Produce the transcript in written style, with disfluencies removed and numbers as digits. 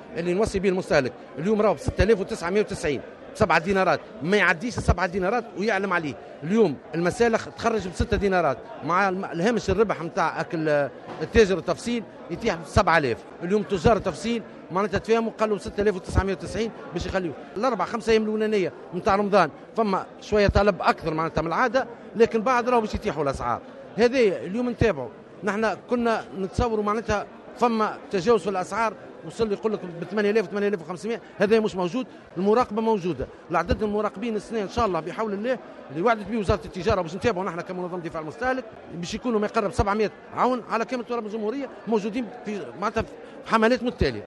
اللي نوصي به المستهلك اليوم راهو ب 6990 7 دينارات، ما يعديش 7 دينارات ويعلم عليه. اليوم المسالخ تخرج ب 6 دينارات مع الهامش الربح نتاع التاجر التفصيل يتيح ب 7000. اليوم تجار التفصيل معناتها تفاهموا قالوا 6990 باش يخليوه الاربع خمسة ايام الاولانيه نتاع رمضان، فما شويه طلب اكثر معناتها من العاده، لكن بعد راهو باش يتيحوا الاسعار. هذا اليوم نتابعوا، نحن كنا نتصوروا معناتها فما تجاوز في الاسعار وصل لي يقول لك ب 8000 8500، هذا مش موجود. المراقبه موجوده، العدد المراقبين السنه ان شاء الله بحول الله اللي وعدت به وزاره التجاره باش نتابعوا نحن كمنظمه دفاع المستهلك باش يكونوا ما يقرب 700 عون على كامل تراب الجمهوريه موجودين في معناتها في حملات متتاليه.